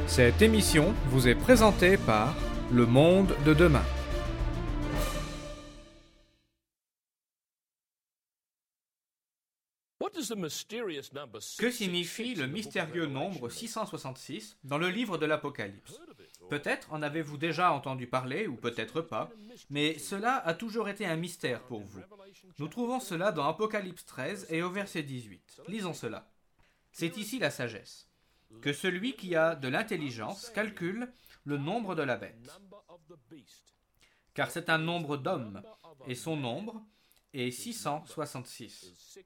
Cette émission vous est présentée par Le Monde de Demain. Que signifie le mystérieux nombre 666 dans le livre de l'Apocalypse ? Peut-être en avez-vous déjà entendu parler, ou peut-être pas, mais cela a toujours été un mystère pour vous. Nous trouvons cela dans Apocalypse 13 et au verset 18. Lisons cela. C'est ici la sagesse. Que celui qui a de l'intelligence calcule le nombre de la bête. Car c'est un nombre d'hommes, et son nombre est 666.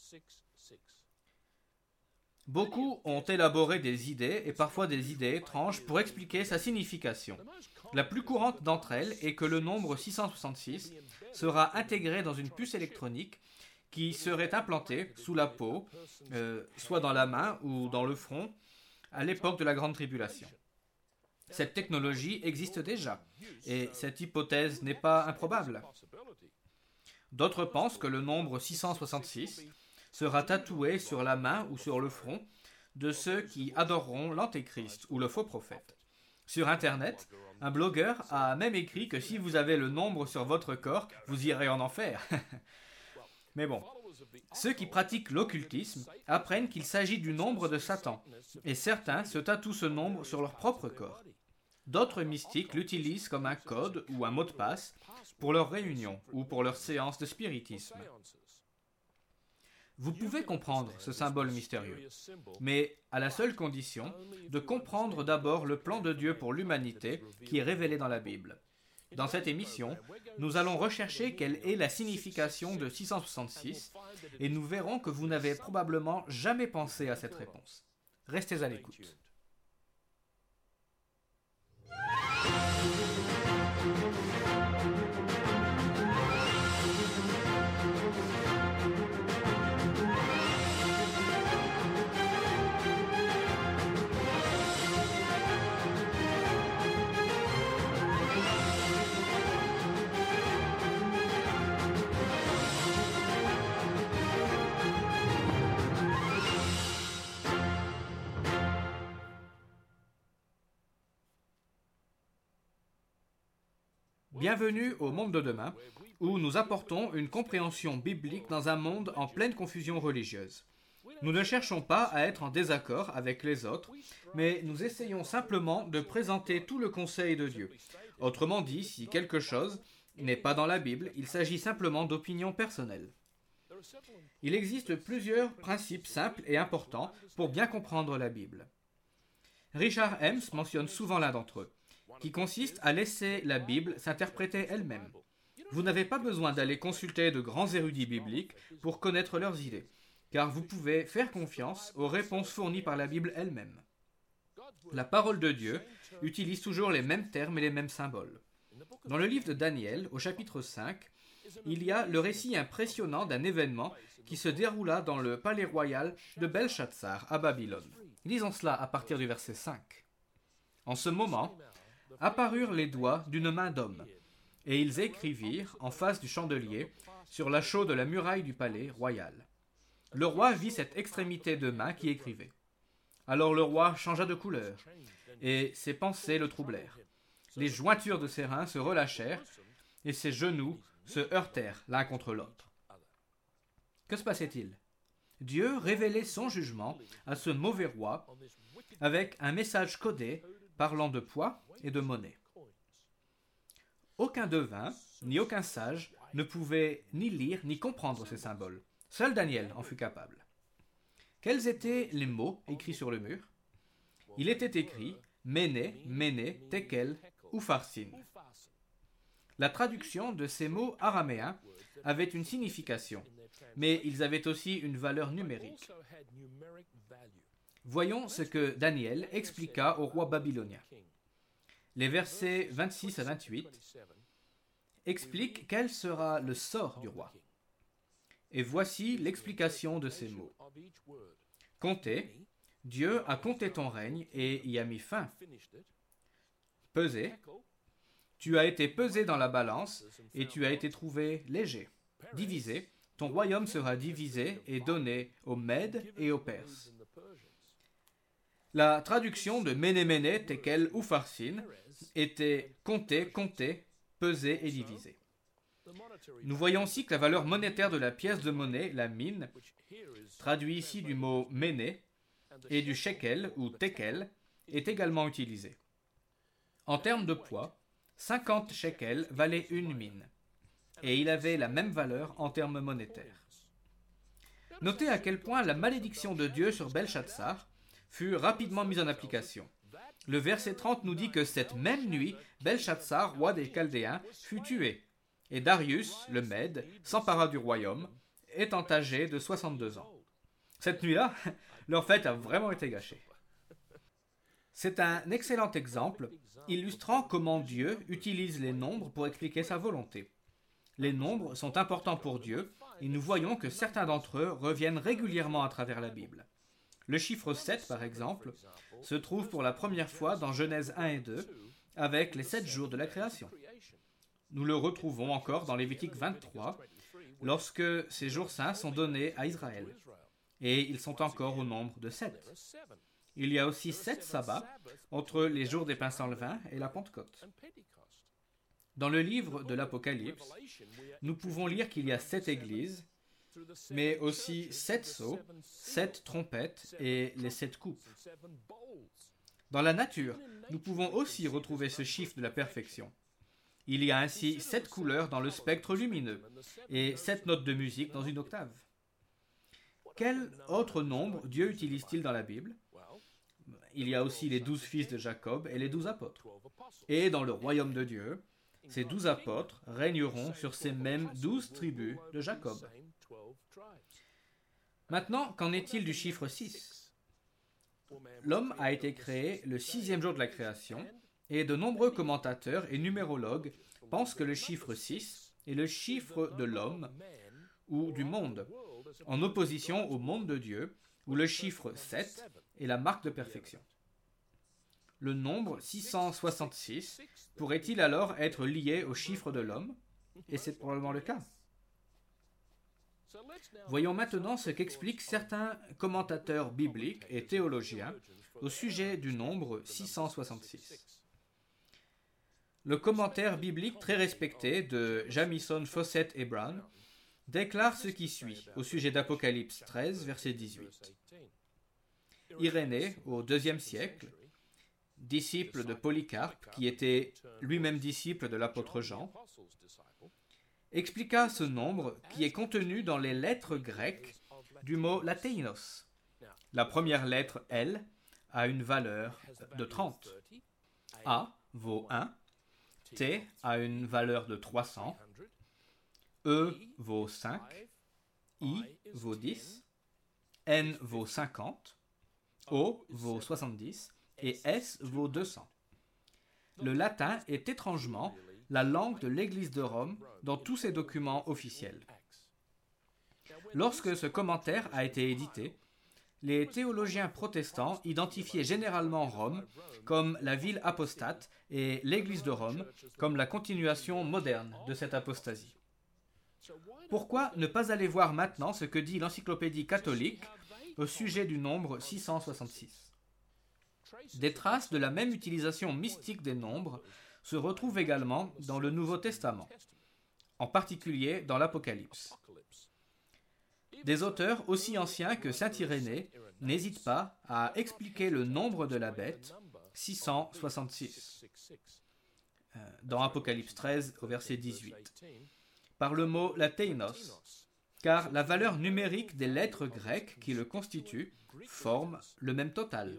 Beaucoup ont élaboré des idées, et parfois des idées étranges, pour expliquer sa signification. La plus courante d'entre elles est que le nombre 666 sera intégré dans une puce électronique qui serait implantée sous la peau, soit dans la main ou dans le front, à l'époque de la Grande Tribulation. Cette technologie existe déjà, et cette hypothèse n'est pas improbable. D'autres pensent que le nombre 666 sera tatoué sur la main ou sur le front de ceux qui adoreront l'Antéchrist ou le faux prophète. Sur Internet, un blogueur a même écrit que si vous avez le nombre sur votre corps, vous irez en enfer. Mais bon, ceux qui pratiquent l'occultisme apprennent qu'il s'agit du nombre de Satan, et certains se tatouent ce nombre sur leur propre corps. D'autres mystiques l'utilisent comme un code ou un mot de passe pour leurs réunions ou pour leurs séances de spiritisme. Vous pouvez comprendre ce symbole mystérieux, mais à la seule condition de comprendre d'abord le plan de Dieu pour l'humanité qui est révélé dans la Bible. Dans cette émission, nous allons rechercher quelle est la signification de 666 et nous verrons que vous n'avez probablement jamais pensé à cette réponse. Restez à l'écoute. Bienvenue au Monde de Demain, où nous apportons une compréhension biblique dans un monde en pleine confusion religieuse. Nous ne cherchons pas à être en désaccord avec les autres, mais nous essayons simplement de présenter tout le conseil de Dieu. Autrement dit, si quelque chose n'est pas dans la Bible, il s'agit simplement d'opinions personnelles. Il existe plusieurs principes simples et importants pour bien comprendre la Bible. Richard Helms mentionne souvent l'un d'entre eux, qui consiste à laisser la Bible s'interpréter elle-même. Vous n'avez pas besoin d'aller consulter de grands érudits bibliques pour connaître leurs idées, car vous pouvez faire confiance aux réponses fournies par la Bible elle-même. La parole de Dieu utilise toujours les mêmes termes et les mêmes symboles. Dans le livre de Daniel, au chapitre 5, il y a le récit impressionnant d'un événement qui se déroula dans le palais royal de Belshazzar à Babylone. Lisons cela à partir du verset 5. En ce moment, apparurent les doigts d'une main d'homme, et ils écrivirent en face du chandelier sur la chaux de la muraille du palais royal. Le roi vit cette extrémité de main qui écrivait. Alors le roi changea de couleur, et ses pensées le troublèrent. Les jointures de ses reins se relâchèrent, et ses genoux se heurtèrent l'un contre l'autre. Que se passait-il ? Dieu révélait son jugement à ce mauvais roi avec un message codé parlant de poids et de monnaie. Aucun devin, ni aucun sage, ne pouvait ni lire ni comprendre ces symboles. Seul Daniel en fut capable. Quels étaient les mots écrits sur le mur ? Il était écrit « Méné, Méné, Tekel, Upharsin ». La traduction de ces mots araméens avait une signification, mais ils avaient aussi une valeur numérique. Voyons ce que Daniel expliqua au roi babylonien. Les versets 26 à 28 expliquent quel sera le sort du roi. Et voici l'explication de ces mots. Comptez, Dieu a compté ton règne et y a mis fin. Pesé, tu as été pesé dans la balance et tu as été trouvé léger. Divisé, ton royaume sera divisé et donné aux Mèdes et aux Perses. La traduction de Méné Méné, Tekel ou Farsin était compter, compter, peser et diviser. Nous voyons aussi que la valeur monétaire de la pièce de monnaie, la mine, traduit ici du mot méné, et du shekel ou tekel, est également utilisée. En termes de poids, 50 shekels valaient une mine, et il avait la même valeur en termes monétaires. Notez à quel point la malédiction de Dieu sur Belshazzar fut rapidement mise en application. Le verset 30 nous dit que cette même nuit, Belshazzar, roi des Chaldéens, fut tué, et Darius, le Mède, s'empara du royaume, étant âgé de 62 ans. Cette nuit-là, leur fête a vraiment été gâchée. C'est un excellent exemple illustrant comment Dieu utilise les nombres pour expliquer sa volonté. Les nombres sont importants pour Dieu et nous voyons que certains d'entre eux reviennent régulièrement à travers la Bible. Le chiffre 7, par exemple, se trouve pour la première fois dans Genèse 1 et 2 avec les 7 jours de la création. Nous le retrouvons encore dans Lévitique 23 lorsque ces jours saints sont donnés à Israël. Et ils sont encore au nombre de 7. Il y a aussi 7 sabbats entre les jours des pains sans levain et la Pentecôte. Dans le livre de l'Apocalypse, nous pouvons lire qu'il y a 7 églises, mais aussi 7 sceaux, 7 trompettes et les 7 coupes. Dans la nature, nous pouvons aussi retrouver ce chiffre de la perfection. Il y a ainsi 7 couleurs dans le spectre lumineux et 7 notes de musique dans une octave. Quel autre nombre Dieu utilise-t-il dans la Bible ? Il y a aussi les 12 fils de Jacob et les 12 apôtres. Et dans le royaume de Dieu, ces 12 apôtres régneront sur ces mêmes 12 tribus de Jacob. Maintenant, qu'en est-il du chiffre 6 ? L'homme a été créé le 6e jour de la création, et de nombreux commentateurs et numérologues pensent que le chiffre 6 est le chiffre de l'homme ou du monde, en opposition au monde de Dieu, où le chiffre 7 est la marque de perfection. Le nombre 666 pourrait-il alors être lié au chiffre de l'homme ? Et c'est probablement le cas. Voyons maintenant ce qu'expliquent certains commentateurs bibliques et théologiens au sujet du nombre 666. Le commentaire biblique très respecté de Jamison, Fawcett et Brown déclare ce qui suit au sujet d'Apocalypse 13, verset 18. Irénée, au IIe siècle, disciple de Polycarpe, qui était lui-même disciple de l'apôtre Jean, expliqua ce nombre qui est contenu dans les lettres grecques du mot lateinos. La première lettre L a une valeur de 30. A vaut 1, T a une valeur de 300, E vaut 5, I vaut 10, N vaut 50, O vaut 70 et S vaut 200. Le latin est étrangement la langue de l'Église de Rome dans tous ses documents officiels. Lorsque ce commentaire a été édité, les théologiens protestants identifiaient généralement Rome comme la ville apostate et l'Église de Rome comme la continuation moderne de cette apostasie. Pourquoi ne pas aller voir maintenant ce que dit l'encyclopédie catholique au sujet du nombre 666 ? Des traces de la même utilisation mystique des nombres se retrouvent également dans le Nouveau Testament, en particulier dans l'Apocalypse. Des auteurs aussi anciens que saint Irénée n'hésitent pas à expliquer le nombre de la bête, 666, dans Apocalypse 13 au verset 18, par le mot lateinos, car la valeur numérique des lettres grecques qui le constituent forme le même total,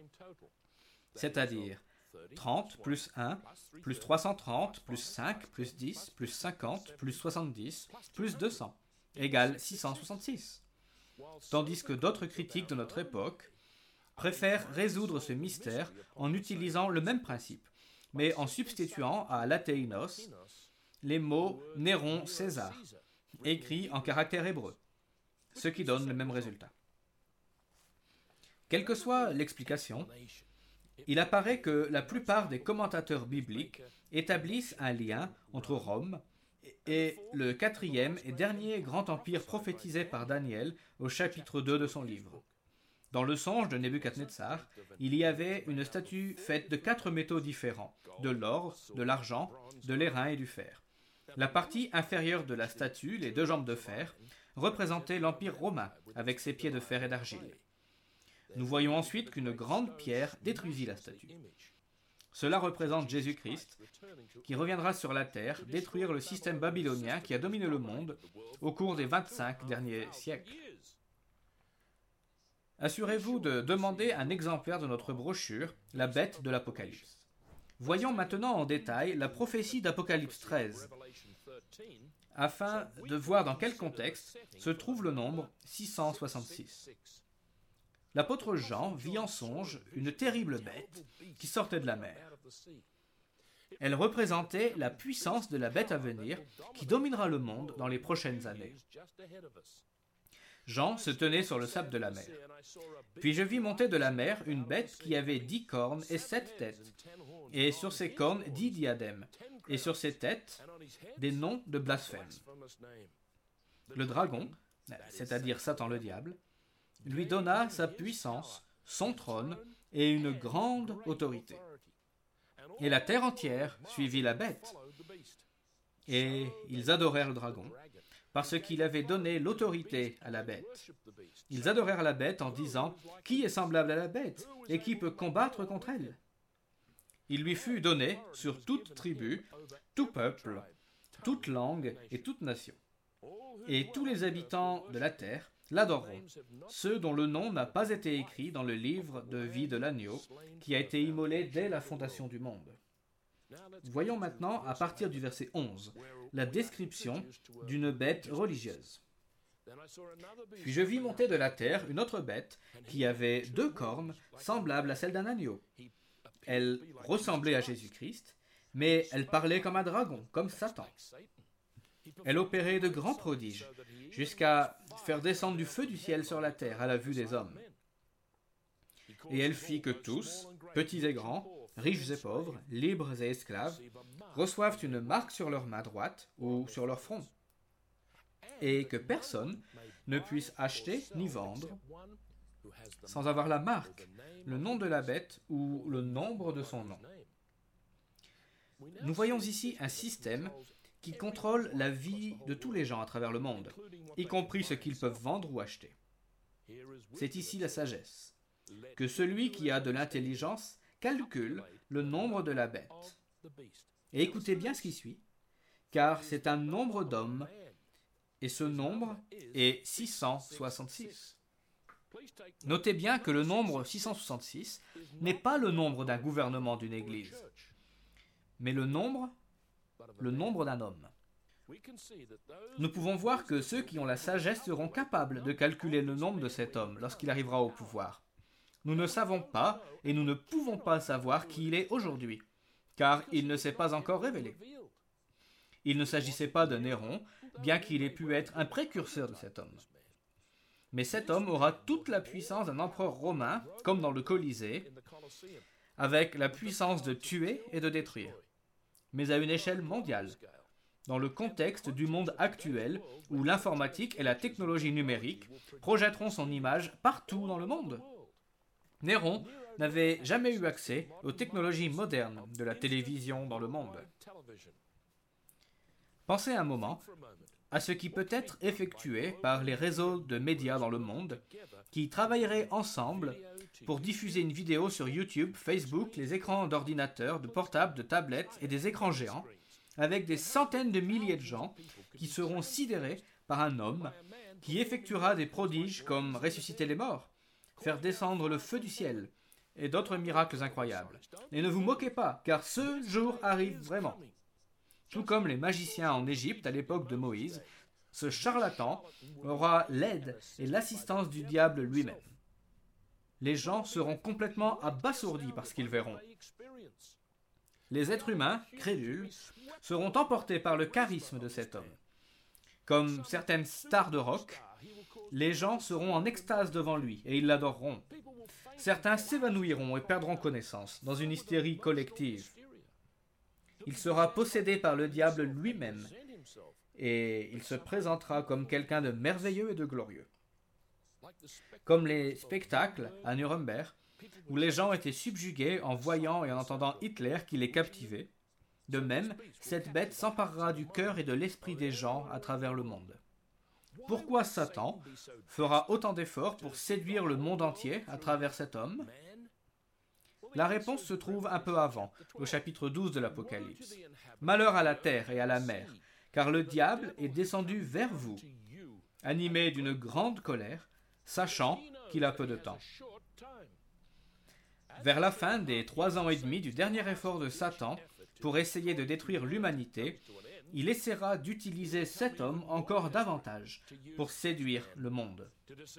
c'est-à-dire 30 plus 1 plus 330 plus 5 plus 10 plus 50 plus 70 plus 200 égale 666. Tandis que d'autres critiques de notre époque préfèrent résoudre ce mystère en utilisant le même principe, mais en substituant à lateinos les mots Néron César, écrits en caractère hébreu, ce qui donne le même résultat. Quelle que soit l'explication, il apparaît que la plupart des commentateurs bibliques établissent un lien entre Rome et le 4e et dernier grand empire prophétisé par Daniel au chapitre 2 de son livre. Dans le songe de Nebuchadnezzar, il y avait une statue faite de 4 métaux différents, de l'or, de l'argent, de l'airain et du fer. La partie inférieure de la statue, les 2 jambes de fer, représentait l'Empire romain, avec ses pieds de fer et d'argile. Nous voyons ensuite qu'une grande pierre détruisit la statue. Cela représente Jésus-Christ, qui reviendra sur la terre détruire le système babylonien qui a dominé le monde au cours des 25 derniers siècles. Assurez-vous de demander un exemplaire de notre brochure, La bête de l'Apocalypse. Voyons maintenant en détail la prophétie d'Apocalypse 13, afin de voir dans quel contexte se trouve le nombre 666. L'apôtre Jean vit en songe une terrible bête qui sortait de la mer. Elle représentait la puissance de la bête à venir qui dominera le monde dans les prochaines années. Jean se tenait sur le sable de la mer. Puis je vis monter de la mer une bête qui avait 10 cornes et 7 têtes, et sur ses cornes 10 diadèmes, et sur ses têtes des noms de blasphème. Le dragon, c'est-à-dire Satan le diable, lui donna sa puissance, son trône et une grande autorité. Et la terre entière suivit la bête. Et ils adorèrent le dragon, parce qu'il avait donné l'autorité à la bête. Ils adorèrent la bête en disant « Qui est semblable à la bête et qui peut combattre contre elle ?» Il lui fut donné sur toute tribu, tout peuple, toute langue et toute nation. Et tous les habitants de la terre l'adoreront, ceux dont le nom n'a pas été écrit dans le livre de vie de l'agneau, qui a été immolé dès la fondation du monde. Voyons maintenant, à partir du verset 11, la description d'une bête religieuse. Puis je vis monter de la terre une autre bête qui avait 2 cornes semblables à celles d'un agneau. Elle ressemblait à Jésus-Christ, mais elle parlait comme un dragon, comme Satan. Elle opérait de grands prodiges, jusqu'à faire descendre du feu du ciel sur la terre à la vue des hommes. Et elle fit que tous, petits et grands, riches et pauvres, libres et esclaves, reçoivent une marque sur leur main droite ou sur leur front, et que personne ne puisse acheter ni vendre sans avoir la marque, le nom de la bête ou le nombre de son nom. Nous voyons ici un système qui contrôle la vie de tous les gens à travers le monde, y compris ce qu'ils peuvent vendre ou acheter. C'est ici la sagesse. Que celui qui a de l'intelligence calcule le nombre de la bête. Et écoutez bien ce qui suit, car c'est un nombre d'hommes, et ce nombre est 666. Notez bien que le nombre 666 n'est pas le nombre d'un gouvernement d'une église, mais le nombre d'un homme. Nous pouvons voir que ceux qui ont la sagesse seront capables de calculer le nombre de cet homme lorsqu'il arrivera au pouvoir. Nous ne savons pas et nous ne pouvons pas savoir qui il est aujourd'hui, car il ne s'est pas encore révélé. Il ne s'agissait pas de Néron, bien qu'il ait pu être un précurseur de cet homme. Mais cet homme aura toute la puissance d'un empereur romain, comme dans le Colisée, avec la puissance de tuer et de détruire, mais à une échelle mondiale, dans le contexte du monde actuel où l'informatique et la technologie numérique projetteront son image partout dans le monde. Néron n'avait jamais eu accès aux technologies modernes de la télévision dans le monde. Pensez un moment à ce qui peut être effectué par les réseaux de médias dans le monde qui travailleraient ensemble pour diffuser une vidéo sur YouTube, Facebook, les écrans d'ordinateurs, de portables, de tablettes et des écrans géants, avec des centaines de milliers de gens qui seront sidérés par un homme qui effectuera des prodiges comme ressusciter les morts, faire descendre le feu du ciel et d'autres miracles incroyables. Et ne vous moquez pas, car ce jour arrive vraiment. Tout comme les magiciens en Égypte à l'époque de Moïse, ce charlatan aura l'aide et l'assistance du diable lui-même. Les gens seront complètement abasourdis par ce qu'ils verront. Les êtres humains, crédules, seront emportés par le charisme de cet homme. Comme certaines stars de rock, les gens seront en extase devant lui et ils l'adoreront. Certains s'évanouiront et perdront connaissance dans une hystérie collective. Il sera possédé par le diable lui-même et il se présentera comme quelqu'un de merveilleux et de glorieux. comme les spectacles à Nuremberg, où les gens étaient subjugués en voyant et en entendant Hitler qui les captivait. De même, cette bête s'emparera du cœur et de l'esprit des gens à travers le monde. Pourquoi Satan fera autant d'efforts pour séduire le monde entier à travers cet homme? La réponse se trouve un peu avant, au chapitre 12 de l'Apocalypse. Malheur à la terre et à la mer, car le diable est descendu vers vous, animé d'une grande colère, sachant qu'il a peu de temps. Vers la fin des 3 ans et demi du dernier effort de Satan pour essayer de détruire l'humanité, il essaiera d'utiliser cet homme encore davantage pour séduire le monde.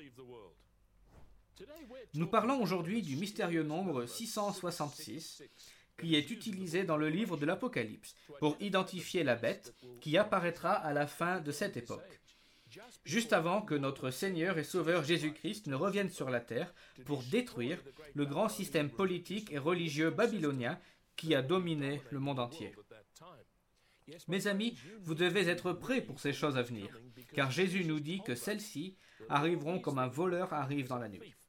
Nous parlons aujourd'hui du mystérieux nombre 666 qui est utilisé dans le livre de l'Apocalypse pour identifier la bête qui apparaîtra à la fin de cette époque, juste avant que notre Seigneur et Sauveur Jésus-Christ ne revienne sur la terre pour détruire le grand système politique et religieux babylonien qui a dominé le monde entier. Mes amis, vous devez être prêts pour ces choses à venir, car Jésus nous dit que celles-ci arriveront comme un voleur arrive dans la nuit.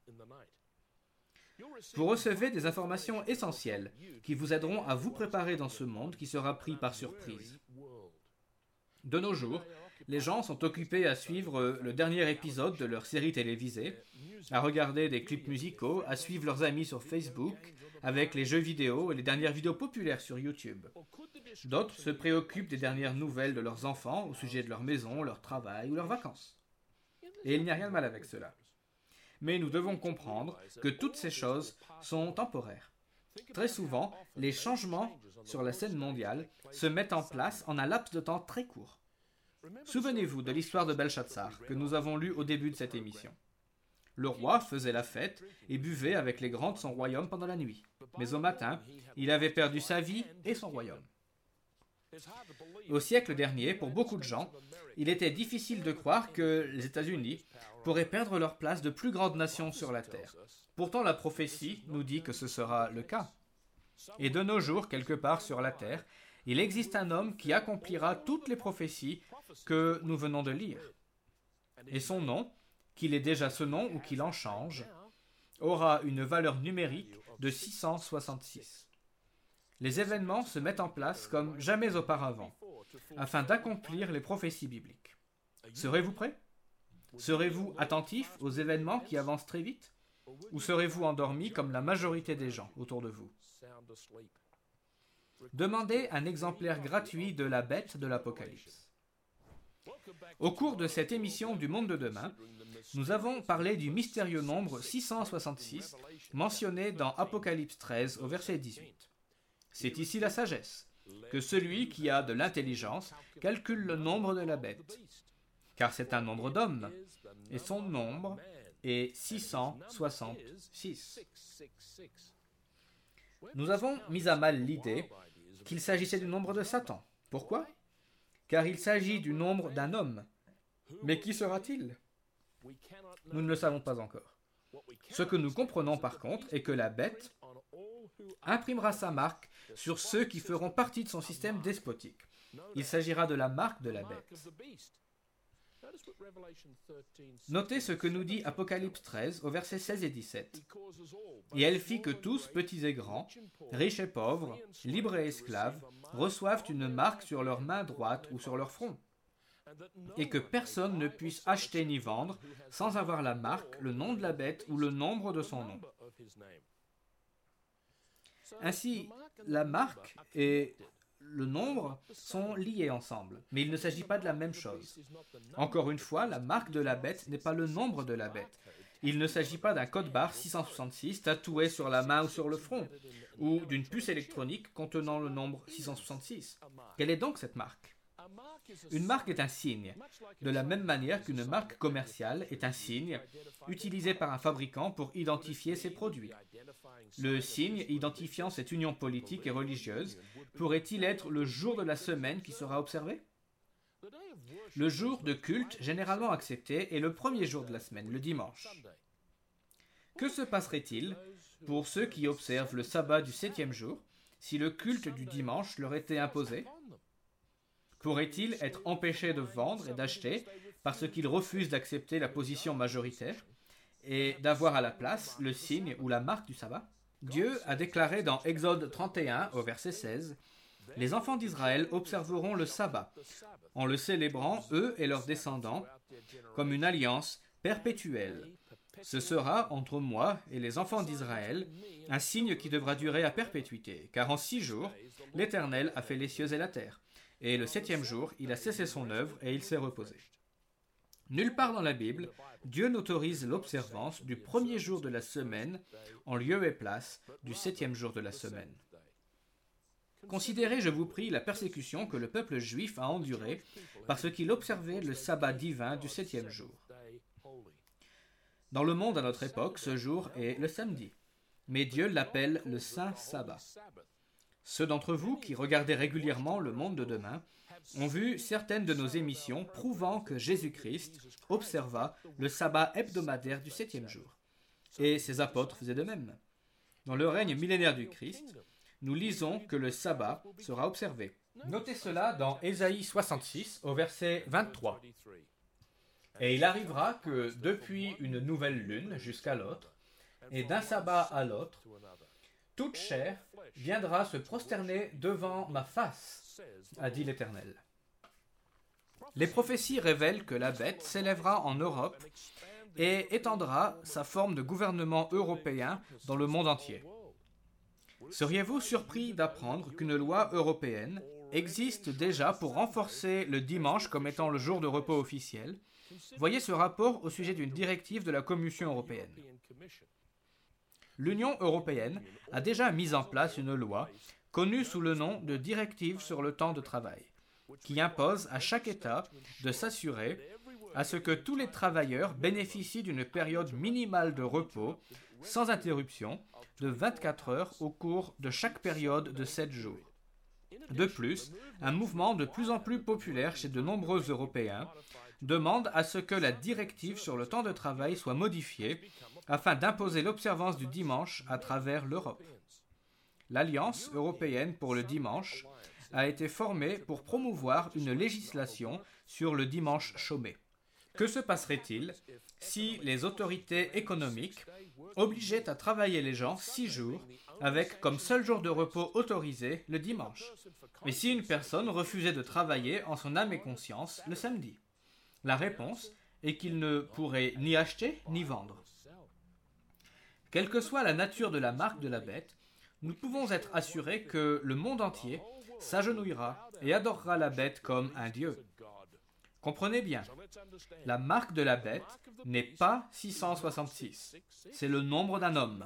Vous recevez des informations essentielles qui vous aideront à vous préparer dans ce monde qui sera pris par surprise. De nos jours, les gens sont occupés à suivre le dernier épisode de leur série télévisée, à regarder des clips musicaux, à suivre leurs amis sur Facebook, avec les jeux vidéo et les dernières vidéos populaires sur YouTube. D'autres se préoccupent des dernières nouvelles de leurs enfants au sujet de leur maison, leur travail ou leurs vacances. Et il n'y a rien de mal avec cela. Mais nous devons comprendre que toutes ces choses sont temporaires. Très souvent, les changements sur la scène mondiale se mettent en place en un laps de temps très court. Souvenez-vous de l'histoire de Belshazzar que nous avons lue au début de cette émission. Le roi faisait la fête et buvait avec les grands de son royaume pendant la nuit. Mais au matin, il avait perdu sa vie et son royaume. Au siècle dernier, pour beaucoup de gens, il était difficile de croire que les États-Unis pourraient perdre leur place de plus grande nation sur la Terre. Pourtant, la prophétie nous dit que ce sera le cas. Et de nos jours, quelque part sur la Terre, il existe un homme qui accomplira toutes les prophéties que nous venons de lire. Et son nom, qu'il ait déjà ce nom ou qu'il en change, aura une valeur numérique de 666. Les événements se mettent en place comme jamais auparavant, afin d'accomplir les prophéties bibliques. Serez-vous prêts? Serez-vous attentifs aux événements qui avancent très vite? Ou serez-vous endormis comme la majorité des gens autour de vous? Demandez un exemplaire gratuit de la bête de l'Apocalypse. Au cours de cette émission du Monde de demain, nous avons parlé du mystérieux nombre 666 mentionné dans Apocalypse 13 au verset 18. C'est ici la sagesse, que celui qui a de l'intelligence calcule le nombre de la bête, car c'est un nombre d'hommes, et son nombre est 666. Nous avons mis à mal l'idée qu'il s'agissait du nombre de Satan. Pourquoi? Car il s'agit du nombre d'un homme. Mais qui sera-t-il? Nous ne le savons pas encore. Ce que nous comprenons par contre est que la bête imprimera sa marque sur ceux qui feront partie de son système despotique. Il s'agira de la marque de la bête. Notez ce que nous dit Apocalypse 13 au verset 16 et 17. « Et elle fit que tous, petits et grands, riches et pauvres, libres et esclaves, reçoivent une marque sur leur main droite ou sur leur front, et que personne ne puisse acheter ni vendre sans avoir la marque, le nom de la bête ou le nombre de son nom. » Ainsi, la marque et le nombre sont liés ensemble, mais il ne s'agit pas de la même chose. Encore une fois, la marque de la bête n'est pas le nombre de la bête. Il ne s'agit pas d'un code barre 666 tatoué sur la main ou sur le front, ou d'une puce électronique contenant le nombre 666. Quelle est donc cette marque? Une marque est un signe, de la même manière qu'une marque commerciale est un signe utilisé par un fabricant pour identifier ses produits. Le signe identifiant cette union politique et religieuse pourrait-il être le jour de la semaine qui sera observé? Le jour de culte généralement accepté est le premier jour de la semaine, le dimanche. Que se passerait-il pour ceux qui observent le sabbat du 7e jour si le culte du dimanche leur était imposé? Pourraient-ils être empêchés de vendre et d'acheter parce qu'ils refusent d'accepter la position majoritaire? et d'avoir à la place le signe ou la marque du sabbat? Dieu a déclaré dans Exode 31 au verset 16 « Les enfants d'Israël observeront le sabbat en le célébrant, eux et leurs descendants, comme une alliance perpétuelle. Ce sera entre moi et les enfants d'Israël un signe qui devra durer à perpétuité, car en 6 jours, l'Éternel a fait les cieux et la terre, et le 7e jour, il a cessé son œuvre et il s'est reposé. » Nulle part dans la Bible, Dieu n'autorise l'observance du premier jour de la semaine en lieu et place du 7e jour de la semaine. Considérez, je vous prie, la persécution que le peuple juif a endurée parce qu'il observait le sabbat divin du 7e jour. Dans le monde à notre époque, ce jour est le samedi, mais Dieu l'appelle le Saint Sabbat. Ceux d'entre vous qui regardez régulièrement Le Monde de demain ont vu certaines de nos émissions prouvant que Jésus-Christ observa le sabbat hebdomadaire du 7e jour. Et ses apôtres faisaient de même. Dans le règne millénaire du Christ, nous lisons que le sabbat sera observé. Notez cela dans Ésaïe 66 au verset 23. « Et il arrivera que depuis une nouvelle lune jusqu'à l'autre, et d'un sabbat à l'autre, toute chair viendra se prosterner devant ma face, a dit l'Éternel. » Les prophéties révèlent que la bête s'élèvera en Europe et étendra sa forme de gouvernement européen dans le monde entier. Seriez-vous surpris d'apprendre qu'une loi européenne existe déjà pour renforcer le dimanche comme étant le jour de repos officiel? Voyez ce rapport au sujet d'une directive de la Commission européenne. L'Union européenne a déjà mis en place une loi connue sous le nom de Directive sur le temps de travail, qui impose à chaque État de s'assurer à ce que tous les travailleurs bénéficient d'une période minimale de repos sans interruption de 24 heures au cours de chaque période de 7 jours. De plus, un mouvement de plus en plus populaire chez de nombreux Européens demande à ce que la directive sur le temps de travail soit modifiée afin d'imposer l'observance du dimanche à travers l'Europe. L'Alliance européenne pour le dimanche a été formée pour promouvoir une législation sur le dimanche chômé. Que se passerait-il si les autorités économiques obligeaient à travailler les gens 6 jours avec comme seul jour de repos autorisé le dimanche? Et si une personne refusait de travailler en son âme et conscience le samedi? La réponse est qu'il ne pourrait ni acheter ni vendre. Quelle que soit la nature de la marque de la bête, nous pouvons être assurés que le monde entier s'agenouillera et adorera la bête comme un dieu. Comprenez bien, la marque de la bête n'est pas 666, c'est le nombre d'un homme.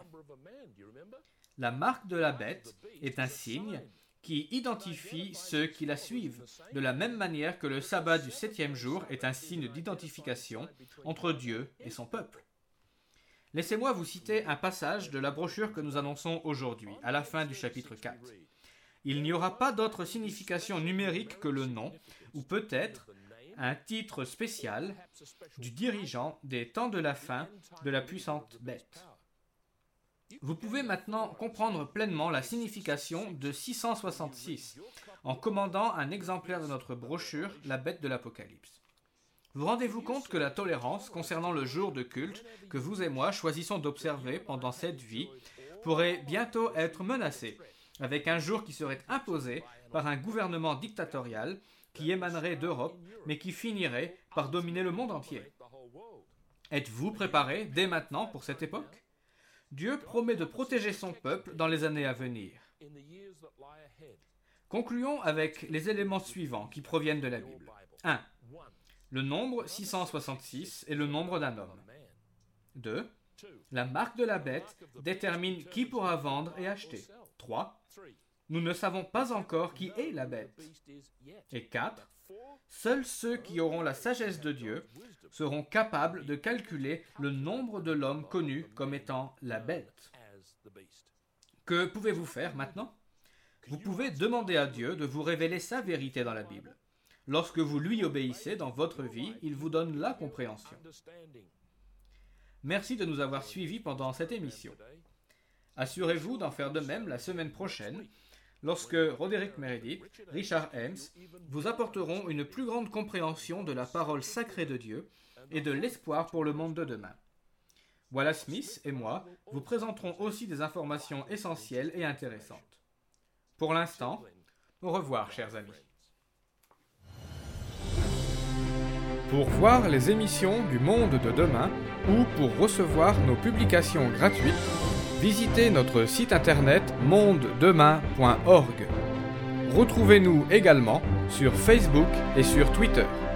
La marque de la bête est un signe qui identifie ceux qui la suivent, de la même manière que le sabbat du 7e jour est un signe d'identification entre Dieu et son peuple. Laissez-moi vous citer un passage de la brochure que nous annonçons aujourd'hui, à la fin du chapitre 4. Il n'y aura pas d'autre signification numérique que le nom, ou peut-être un titre spécial du dirigeant des temps de la fin de la puissante bête. Vous pouvez maintenant comprendre pleinement la signification de 666 en commandant un exemplaire de notre brochure « La bête de l'Apocalypse ». Vous rendez-vous compte que la tolérance concernant le jour de culte que vous et moi choisissons d'observer pendant cette vie pourrait bientôt être menacée, avec un jour qui serait imposé par un gouvernement dictatorial qui émanerait d'Europe, mais qui finirait par dominer le monde entier. Êtes-vous préparés dès maintenant pour cette époque? Dieu promet de protéger son peuple dans les années à venir. Concluons avec les éléments suivants qui proviennent de la Bible. 1. Le nombre 666 est le nombre d'un homme. 2. La marque de la bête détermine qui pourra vendre et acheter. 3. Nous ne savons pas encore qui est la bête. Et 4. Seuls ceux qui auront la sagesse de Dieu seront capables de calculer le nombre de l'homme connu comme étant la bête. Que pouvez-vous faire maintenant? Vous pouvez demander à Dieu de vous révéler sa vérité dans la Bible. Lorsque vous lui obéissez dans votre vie, il vous donne la compréhension. Merci de nous avoir suivis pendant cette émission. Assurez-vous d'en faire de même la semaine prochaine, lorsque Roderick Meredith, Richard Helms vous apporteront une plus grande compréhension de la parole sacrée de Dieu et de l'espoir pour le monde de demain. Wallace Smith et moi vous présenterons aussi des informations essentielles et intéressantes. Pour l'instant, au revoir, chers amis. Pour voir les émissions du Monde de demain ou pour recevoir nos publications gratuites, visitez notre site internet mondedemain.org. Retrouvez-nous également sur Facebook et sur Twitter.